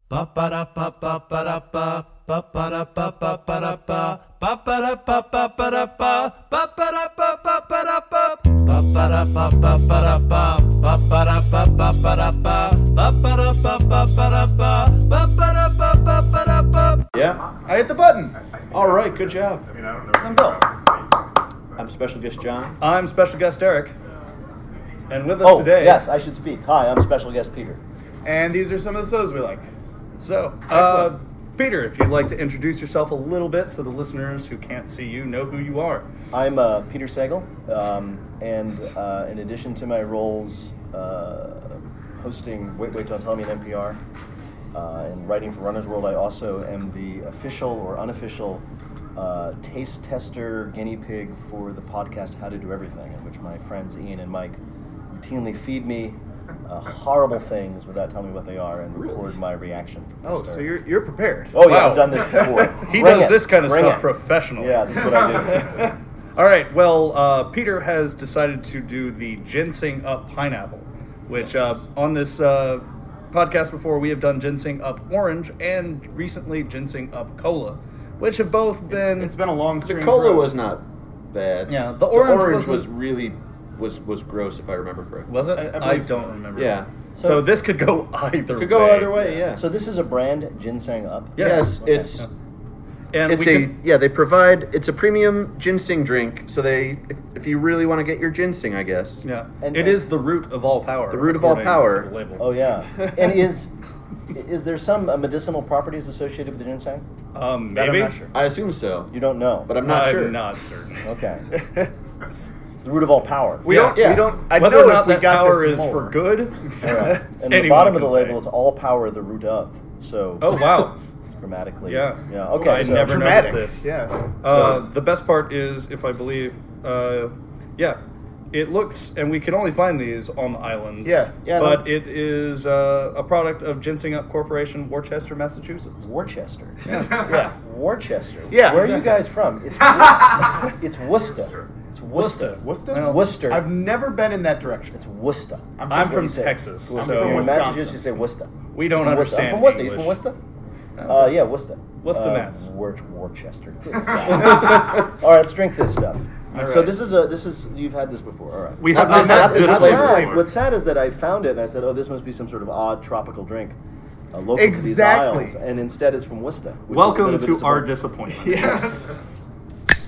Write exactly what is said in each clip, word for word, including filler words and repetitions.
Yeah, I hit the button. All right, good job. I'm Bill. I'm special guest John. I'm special guest Eric. And with us oh, today... yes, I should speak. Hi, I'm special guest Peter. And these are some of the sodas we like. So, uh, Peter, if you'd like to introduce yourself a little bit so the listeners who can't see you know who you are. I'm uh, Peter Sagal, um, and uh, in addition to my roles uh, hosting Wait, Wait, Don't Tell Me on N P R uh, and writing for Runner's World, I also am the official or unofficial uh, taste tester guinea pig for the podcast How to Do Everything, in which my friends Ian and Mike routinely feed me uh, horrible things without telling me what they are and record my reaction. Oh, so you're you're prepared. Oh, yeah, Wow. I've done this before. He Bring does it. this kind of Bring stuff it. professionally. Yeah, this is what I do. All right, well, uh, Peter has decided to do the Ginseng Up Pineapple, which uh, on this uh, podcast before we have done Ginseng Up Orange and recently Ginseng Up Cola, which have both been... It's, it's been a long The string. cola road. was not bad. Yeah, the orange was, wasn't- really was was gross if I remember correctly. Was it? I- I I, believe don't so. remember. Yeah. So, So- this could go either Could go way. either way, yeah. So this is a brand, Ginseng Up? Yes. Yeah, it's it's, Yeah. And it's we a can, yeah, they provide it's a premium ginseng drink, so they if, if you really want to get your ginseng, I guess. yeah, And- it is the root of all power. The root of all according power. to the label. Oh, yeah. And is is there some uh, medicinal properties associated with the ginseng? Um, That I'm maybe. not sure. I assume so. You don't know. But I'm not I'm sure. not certain. Okay. It's the root of all power. We Yeah, don't. yeah. We don't. I Whether know or not if we that got power this is more. for good. All right. And the anyone bottom of the can label, say. it's all power the root of. So Oh wow. grammatically. Yeah. Yeah. Okay. I so never Dramatic. noticed this. Yeah. Uh, the best part is, if I believe, uh, yeah, it looks, and we can only find these on the islands. Yeah. Yeah, But no. it is uh, a product of Ginseng Up Corporation, Worcester, Massachusetts. Worcester. Yeah. Worcester. Yeah, Where are you exactly. guys from? It's Wor- it's Worcester. It's Worcester. Worcester? Well, Worcester. I've never been in that direction. It's Worcester. I'm I'm What do from you say? Texas, Well, so if you're in Wisconsin. Massachusetts, you say Worcester. we don't From Worcester. understand I'm from Worcester. You English. from Worcester? No. Uh, yeah, Worcester. Worcester, uh, Mass. Wor- Worcester. All right, let's drink this stuff. All So right. this is a this is you've had this before. All right. We Not have this- not not had this this flavor. flavor. What's sad is that I found it and I said, oh, this must be some sort of odd tropical drink, uh, local Exactly. to these isles, and instead it's from Worcester. which is a Welcome bit of a to our disappointment. disappointment. Yes.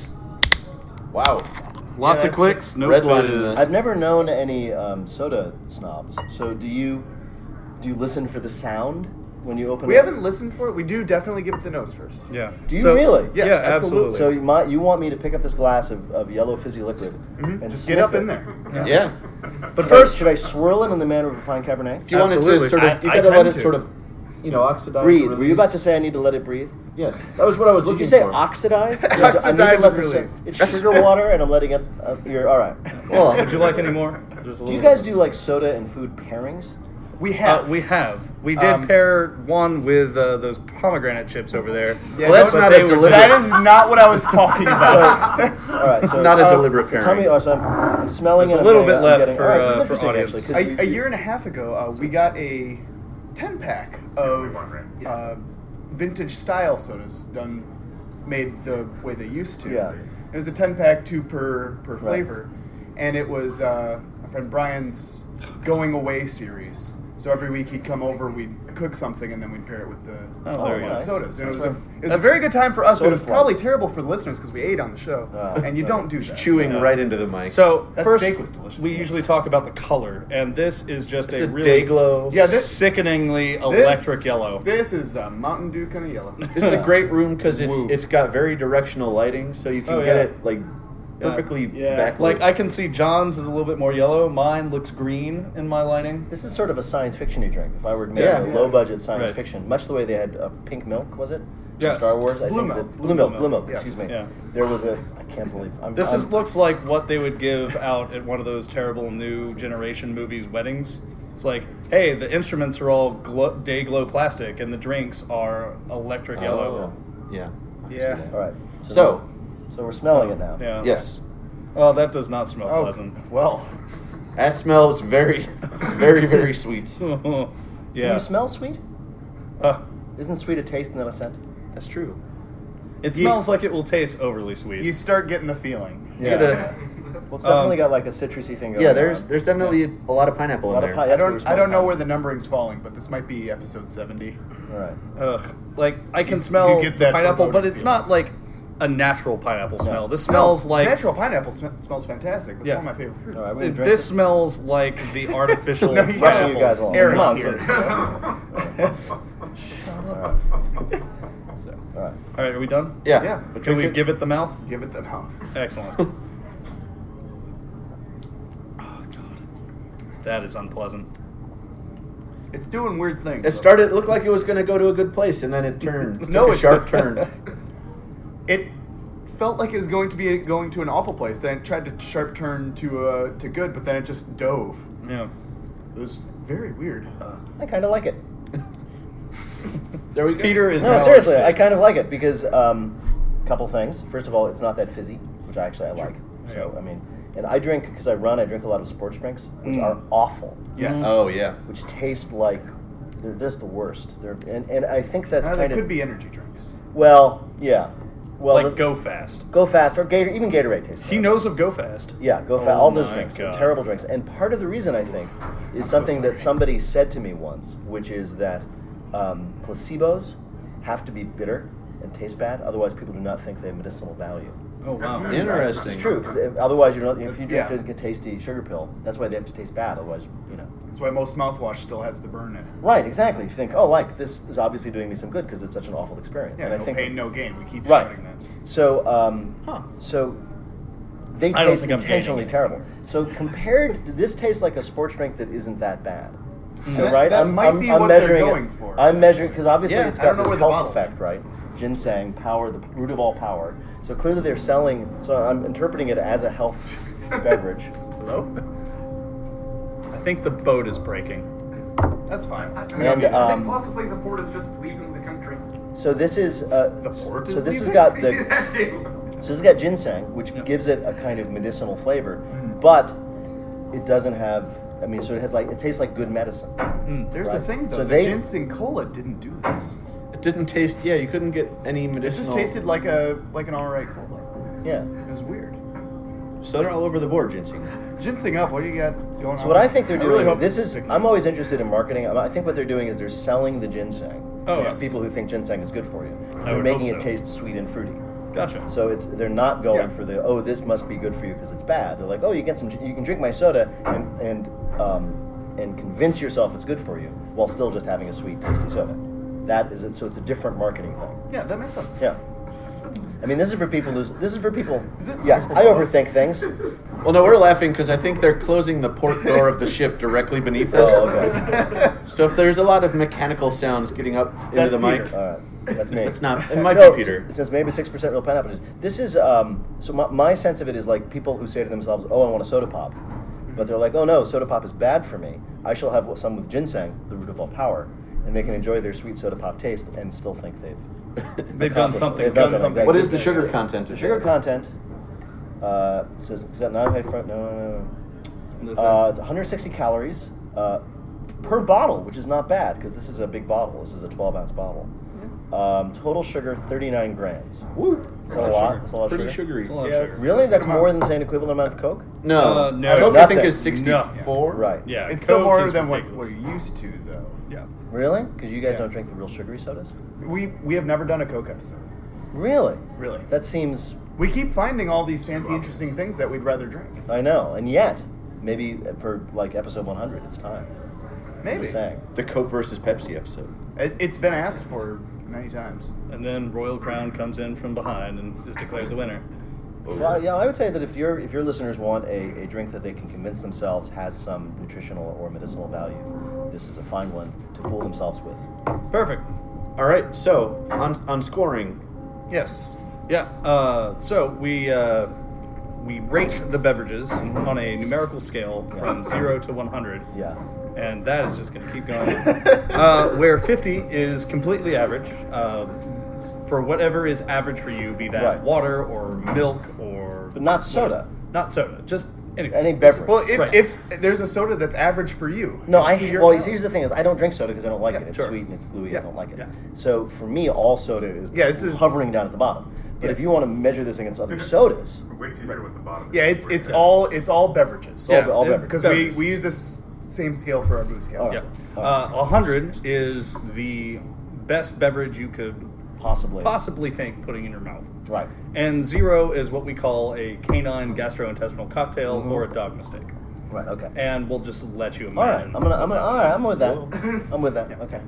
Wow. Lots Yeah, of it's clicks, just no red line in fizz. this. I've never known any um, soda snobs. So do you do you listen for the sound when you open We it? haven't listened for it. We do definitely give it the nose first. Yeah. Do you So- really? Yes, yeah, absolutely. absolutely. So you might you want me to pick up this glass of, of yellow fizzy liquid Mhm. and Just sniff get up it? in there. Yeah. but Should I- first, should I swirl it in the manner of a fine Cabernet? If you wanted Absolutely. to sort of, I- you I gotta let tend it to. sort of, you know, oxidize. Breathe. Were you release. about to say I need to let it breathe? Yes. That was what I was Did looking you say for. oxidize? Yeah, I need Oxidize to let and this- release. It's sugar water, and I'm letting it. Uh, you're all right. Well, would you like any more? Just a Do you little guys do like soda and food pairings? We Uh, have. we have. We did Um, pair one with uh, those pomegranate chips over there. Yeah, Well, that's but not they a were deliberate. That is not what I was talking about. All right. It's so, not a uh, deliberate so Tell pairing. me. Oh, so I'm, I'm smelling There's it. a I'm little getting- bit I'm left getting- for, all right, this uh, is for interesting, audience. actually, 'cause a, you- a you- year and a half ago, uh, we got a ten pack of uh, vintage style sodas done, made the way they used to. Yeah. It was a ten pack, two per per Right. flavor, and it was uh, my friend Brian's going away series. So every week he'd come over, we'd cook something, and then we'd pair it with the Oh, there you go. uh, sodas. And it was, a, That's it was a That's- very good time for us. It was Soda's probably fun. terrible for the listeners because we ate on the show, Oh, and you right. don't do that. chewing Yeah. right into the mic. So That first, steak was delicious. we usually talk about the color, and this is just it's a a really day glow. Yeah, this- sickeningly This- electric yellow. This is the Mountain Dew kind of yellow. This is a great room because it's Woo. it's got very directional lighting, so you can Oh, get yeah. it like Yeah. perfectly Yeah. backlit. Like I can see John's is a little bit more yellow. Mine looks green in my lighting. This is sort of a science fiction-y drink. If I were to make Yeah. a Yeah. low-budget science Right. fiction, much the way they had uh, Pink Milk, was it? Yes. Star Wars. I Blue think Milk. that- Blue Blue Milk. Milk. Blue Milk. Yes. Excuse me. Yeah. There was a. I can't believe. I'm, This I'm, is looks like what they would give out at one of those terrible new generation movies weddings. It's like, hey, the instruments are all glow, day glow plastic, and the drinks are electric yellow. Oh, yeah. Yeah. All right. So, so we're smelling it now. Yeah. yes, Well, that does not smell Oh, pleasant. well. that smells very, very, very sweet. Do Yeah. you smell sweet? Uh, Isn't sweet a taste and not a scent? That's true. it You- smells like it will taste overly sweet. You start getting the feeling. You gotta- Well, it's definitely Um, got like a citrusy thing going yeah, on. there's there's definitely a lot of pineapple A lot in of there. pi- I That's what don't we're I don't know smelling. where the numbering's falling, but this might be episode seventy. All right. Ugh. Like I can You- smell you get the that pineapple, but foreboding it's feeling. not like a natural pineapple smell. This No, smells like natural pineapple sm- smells fantastic. That's Yeah. one of my favorite fruits. All right, we- it- drink this it. smells like the artificial No, you Rushing pineapple. you guys along. Eric's Come on, here. so- All right. So, All right. all right, are we done? Yeah. Yeah. but Can drink we it. give it the mouth? Give it the mouth. Excellent. Oh god, that is unpleasant. It's doing weird things. It started. It looked like it was going to go to a good place, and then it turned. It No, took a it- sharp turn. It felt like it was going to be going to an awful place. Then it tried to sharp turn to uh, to good, but then it just dove. Yeah. It was very weird. I kind of like it. There we go. Peter is No, now seriously, sick. I kind of like it because um, a couple things. First of all, it's not that fizzy, which I actually I like. So I mean, and I drink because I run. I drink a lot of sports drinks, which Mm. are awful. Yes. Oh yeah. Which taste like they're just the worst. They're and, and I think that's Uh, kind there of could be energy drinks. well, yeah, well, like the- Go Fast. Go Fast or Gator, even Gatorade tastes. He terrible. knows of Go Fast. Yeah, Go Fast. Oh All those my drinks, God. are terrible drinks. And part of the reason I think is I'm so something that sorry. somebody said to me once, which is that um, placebos have to be bitter and taste bad, otherwise people do not think they have medicinal value. Oh wow. Interesting. It's true, because otherwise you don't. If you drink Yeah. a tasty sugar pill, that's why they have to taste bad. Otherwise, you know. That's why most mouthwash still has the burn in it. Right, exactly. You think, oh, like this is obviously doing me some good because it's such an awful experience. Yeah, and I no think pain, no gain. We keep Right. shouting that. So, um, Huh. so they I don't taste think I'm intentionally gaining terrible. So compared, this tastes like a sports drink that isn't that bad. So That- right, that I'm, might I'm, be I'm what they're measuring going it. for. I'm measuring because obviously Yeah, it's I got don't know this where the health bottle- effect, right? Ginseng, power, the root of all power. So clearly they're selling. So I'm interpreting it as a health beverage. Hello? I think the boat is breaking. That's fine. And, We don't need it. uh, I Um, think possibly the port is just leaving the country. So this is uh, The port So is this has leaving? got See the that too? So this has got ginseng, which Yeah. gives it a kind of medicinal flavor, Mhm. but it doesn't have. I mean, so it has like it tastes like good medicine. Mm. There's Right. the thing, though. So the they- ginseng cola didn't do this. It didn't taste. Yeah, you couldn't get any It medicinal. just tasted like a like an alright cola. Yeah. It was weird. So they're all over the board, ginseng. Ginseng up. What do you got going on? So what I think they're I doing. really hope this is. picking I'm up. always interested in marketing. I I think what they're doing is they're selling the ginseng. Oh, to yes. people who think ginseng is good for you. I They're would making hope it so. taste sweet and fruity. Gotcha. So it's they're not going Yeah. for the oh this must be good for you because it's bad. They're like oh you get some you can drink my soda and and um, and convince yourself it's good for you while still just having a sweet tasty soda. That is it. So it's a different marketing thing. Yeah, that makes sense. Yeah. I mean this is for people who this is for people. Is it Yes, I microbottles? overthink things. Well, no, we're laughing because I think they're closing the port door of the ship directly beneath us. Oh, okay. So if there's a lot of mechanical sounds getting up into That's the mic, Peter. All right. That's me. it's not. It might No, be Peter. It says maybe six percent real pineapple juice. This is um. So my, my sense of it is like people who say to themselves, "Oh, I want a soda pop," but they're like, "Oh no, soda pop is bad for me. I shall have some with ginseng, the root of all power," and they can enjoy their sweet soda pop taste and still think they've They've done accomplished- something. They've done good. something. What is the sugar content? The of sugar it? content? Uh, says is that not high front? No, no, no. There's Uh, a- it's one hundred sixty calories uh, per bottle, which is not bad because this is a big bottle. This is a twelve ounce bottle. Um, total sugar thirty-nine grams. Woo! Is that a lot? That's a lot of Pretty sugar. sugary. It's a lot of Yeah, sugar. it's- Really? Let's That's come more out. than say an equivalent amount of Coke? No, Uh, no. Coke I Nothing. think is sixty-four. Right. Yeah, It's still Coke more is than what ridiculous. we're used to, though. Yeah. Really? Because you guys Yeah. don't drink the real sugary sodas? We we have never done a Coke episode. Really? Really. That seems. We keep finding all these fancy, interesting things that we'd rather drink. I know, and yet, maybe for like episode one hundred, it's time. Maybe. Just saying. The Coke versus Pepsi episode. It, it's been asked for many times. And then Royal Crown comes in from behind and is declared the winner. Well, yeah, I would say that if your if your listeners want a, a drink that they can convince themselves has some nutritional or medicinal value, this is a fine one to fool themselves with. Perfect. All right. So on on scoring, Yes. Yeah. Uh, so we uh, we rate the beverages on a numerical scale Yeah. from zero to one hundred, Yeah. and that is just going to keep going. uh, where fifty is completely average. Uh, for whatever is average for you, be that Right. water or milk or But not soda. not soda, just Anyway. any beverage. Well, if, Right. if there's a soda that's average for you. No, I so you're- well. Here's the thing: is I don't drink soda because I don't like Yeah, it. It's sure. sweet and it's gluey. Yeah, I don't like it. yeah. So for me, all soda is, Yeah, this is- hovering down at the bottom. But Yeah. if you want to measure this against other sodas, Wait till you hear what the bottom. Yeah, it's it's all it's all beverages. all, Yeah, all yeah, beverages. Because we, Beverages. we use this same scale for our booze cast. Oh. Yeah. Oh. Uh, one hundred is the best beverage you could possibly. possibly think putting in your mouth. Right. And zero is what we call a canine gastrointestinal cocktail Mhm. or a dog mistake. Right. Okay. And we'll just let you All right. imagine. I'm gonna. I'm gonna. All right. I'm with that. Well. I'm with that. Yeah. Okay.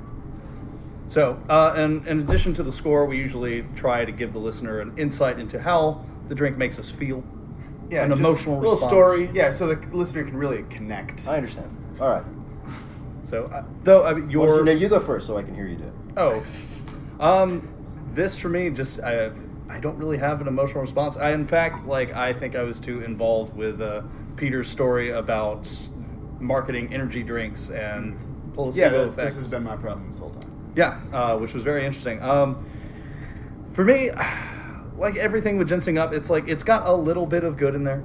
So, uh, and in addition to the score, we usually try to give the listener an insight into how the drink makes us feel, Yeah, an just emotional little response. story. Yeah, so the listener can really connect. I understand. All right. So, uh, though I mean, Well, your you, no, you go first so I can hear you do it. oh, um, this for me just I I don't really have an emotional response. I in fact like I think I was too involved with uh, Peter's story about marketing energy drinks and Yeah, placebo that, effects. this has been my problem this whole time. Yeah, uh, which was very interesting. Um, for me, like everything with ginseng up, it's like it's got a little bit of good in there,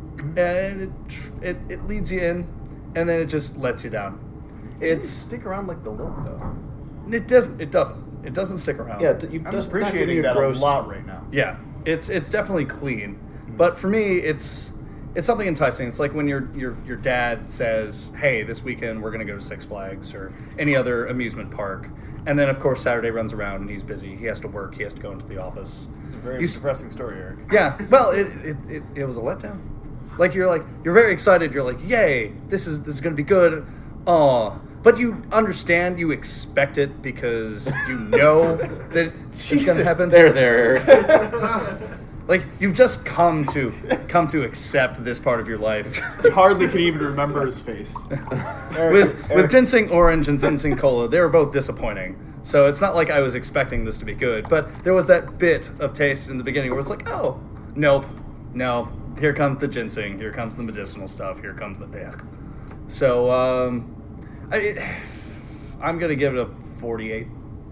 and it it, it leads you in, and then it just lets you down. It didn't It's stick around like the lip though. it doesn't it doesn't it doesn't stick around. Yeah, d- you I'm just appreciating that gross, a lot right now. Yeah, it's it's definitely clean, but for me, it's it's something enticing. It's like when your your your dad says, "Hey, this weekend we're gonna go to Six Flags or any other amusement park," and then of course Saturday runs around and he's busy. He has to work. He has to go into the office. It's a very You s- depressing story, Eric. Yeah, well, it it, it it was a letdown. Like you're like you're very excited. You're like, "Yay, this is this is gonna be good." Aw. But you understand, you expect it because you know that it's Jesus. gonna happen. There, there, Eric. Like you've just come to come to accept this part of your life. He hardly can even remember his face. Eric, with Eric. with ginseng orange and ginseng cola, they were both disappointing. So it's not like I was expecting this to be good, but there was that bit of taste in the beginning where it's like, oh, nope, no, here comes the ginseng, here comes the medicinal stuff, here comes the ugh. So um, I, I'm gonna give it a forty-eight.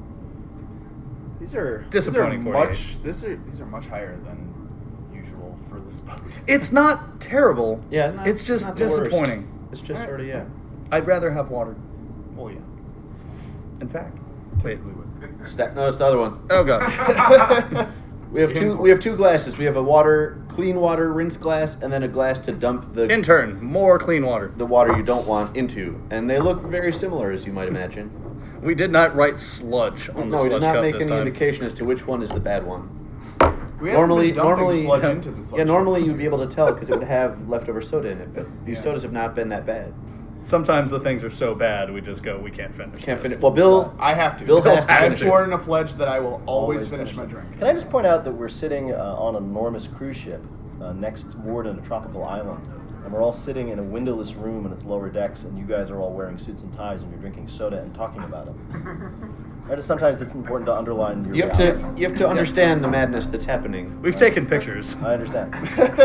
These are Disappointing These are forty-eight. much. These are these are much higher than usual for this boat. It's not terrible. Yeah, not- it's just not the worst. disappointing. It's just sort of, yeah. I'd rather have water. Well, yeah. In fact, wait. Typically would. It's that, no, it's the other one. Oh god. We have two. We have two glasses. We have a water, clean water rinse glass, and then a glass to dump the Intern, more clean water. the water you don't want into. And they look very similar, as you might imagine. We did not write sludge on the No, we sludge did not cup make this any time. indication as to which one is the bad one. We haven't Normally, been dumping normally, sludge into the sludge yeah, normally cup. you'd be able to tell because it would have leftover soda in it. But these Yeah. sodas have not been that bad. Sometimes the things are so bad we just go, we can't finish. Can't this. finish. Well, Bill, I have to. Bill has to I've finish it. sworn a pledge that I will always, Always finish, finish my it. drink. Can I just point out that we're sitting uh, on an enormous cruise ship uh, next moored in a tropical island, and we're all sitting in a windowless room in its lower decks, and you guys are all wearing suits and ties, and you're drinking soda and talking about it. Right? Sometimes it's important to underline your you have to reality. you have to understand the madness that's happening. We've taken pictures. I understand.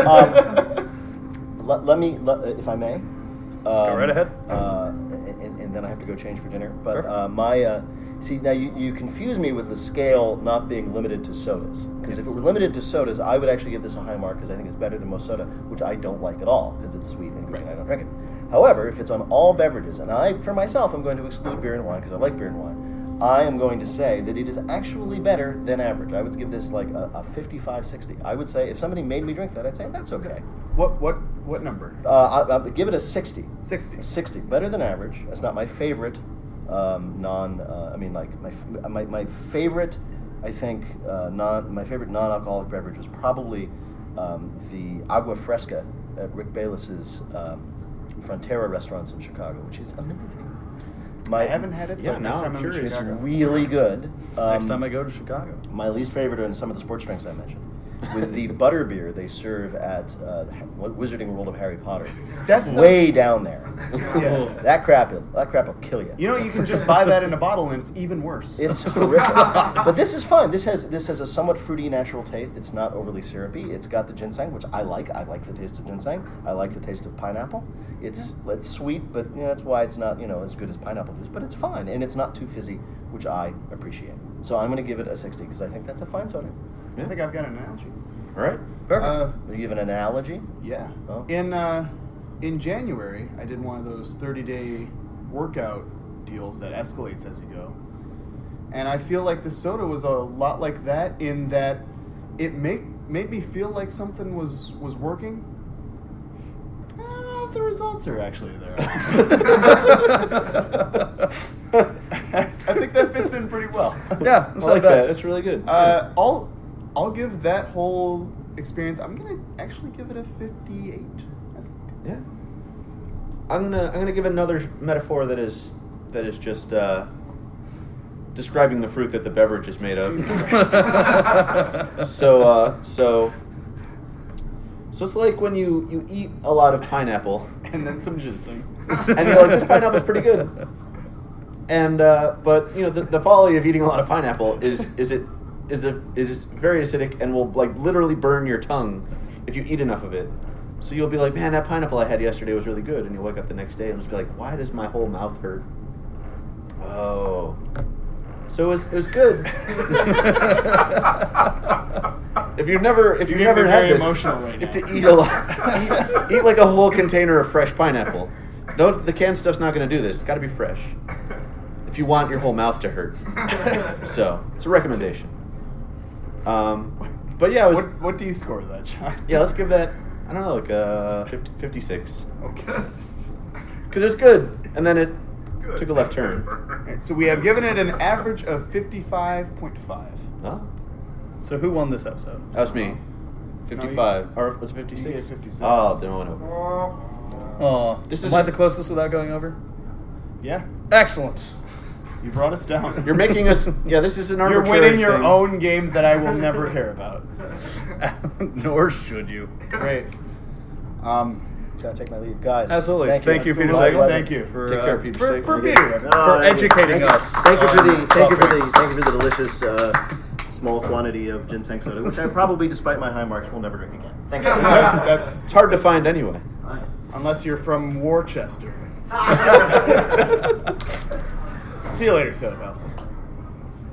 um, let, let me, let, if I may. Um, Go right ahead. Uh, and, and then I have to go change for dinner. But Perfect. uh, my, uh, see, now you, you confuse me with the scale not being limited to sodas. Because if it were limited to sodas, I would actually give this a high mark because I think it's better than most soda, which I don't like at all because it's sweet and green. I don't drink it. However, if it's on all beverages, and I, for myself, I'm going to exclude beer and wine because I like beer and wine. I am going to say that it is actually better than average. I would give this like a, a fifty-five, sixty. I would say if somebody made me drink that, I'd say that's okay. What what what number? Uh, I, I would give it a sixty. Sixty. A sixty, better than average. That's not my favorite um, non. Uh, I mean, like my f- my my favorite. I think uh, non my favorite non-alcoholic beverage was probably um, the Agua Fresca at Rick Bayless's um, Frontera restaurants in Chicago, which is amazing. My, I haven't had it. Yeah, but now next I'm time in curious. It's Chicago. really good. Um, Next time I go to Chicago. My least favorite are in some of the sports drinks I mentioned. With the butter beer they serve at uh, the Ha- Wizarding World of Harry Potter. That's the- way down there. Yeah. That crap, will- that crap will kill you. You know, you can just buy that in a bottle and it's even worse. It's horrific. But this is fun. This has this has a somewhat fruity, natural taste. It's not overly syrupy. It's got the ginseng, which I like. I like the taste of ginseng. I like the taste of pineapple. It's it's sweet, but you know, that's why it's not you know as good as pineapple juice. But it's fine, and it's not too fizzy, which I appreciate. So I'm going to give it a sixty because I think that's a fine soda. I think I've got an analogy. All right. Perfect. Uh, Are you have an analogy? yeah. Oh. In uh, in January, I did one of those thirty-day workout deals that escalates as you go, and I feel like the soda was a lot like that in that it make made me feel like something was was working. I don't know if the results are actually there. I think that fits in pretty well. Yeah, I it's like not bad. that. That's really good. Uh, I'll I'll give that whole experience. I'm gonna actually give it a fifty-eight. I think. Yeah. I'm gonna I'm gonna give another metaphor that is that is just uh, describing the fruit that the beverage is made of. so uh, so so it's like when you, you eat a lot of pineapple And then some ginseng. and you're like, this pineapple's pretty good. And uh, but you know the, the folly of eating a lot of pineapple is is it is a is very acidic and will like literally burn your tongue if you eat enough of it. So you'll be like, man, that pineapple I had yesterday was really good, and you'll wake up the next day and just be like, why does my whole mouth hurt? Oh, so it was it was good. If you've never if You're you've never getting had very this, emotional right you have now. to eat a lot, eat, eat like a whole container of fresh pineapple. Don't the canned stuff's not going to do this. It's got to be fresh. If you want your whole mouth to hurt. So, it's a recommendation. Um, but yeah, it was, What what do you score that, John? yeah, let's give that, I don't know, like uh, fifty, fifty-six. Okay. Because it's good, and then it Good. took a left turn. Alright, so we have given it an average of fifty-five point five. Oh, So who won this episode? that was me. fifty-five. Or was it fifty-six? You gave fifty-six. Oh, then I went over. Oh, This am is I a- the closest without going over? Yeah, Excellent. you brought us down. You're making us, yeah, this is an You're arbitrary winning your thing. own game that I will never care about. Nor should you. Great. Um, Gotta take my leave, guys. Absolutely. Thank, Thank you, you, Peter absolutely. Sagal. Thank you. for Take uh, care, Peter for, Sagal. for Peter. No, for thank you. educating Thank you. us Thank you for on the thank you for soft the drinks. thank you for the delicious uh, small quantity of ginseng soda, which I probably, despite my high marks, will never drink again. Thank you. That- that's It's hard to find anyway. unless you're from Worcester. See you later, soda pals.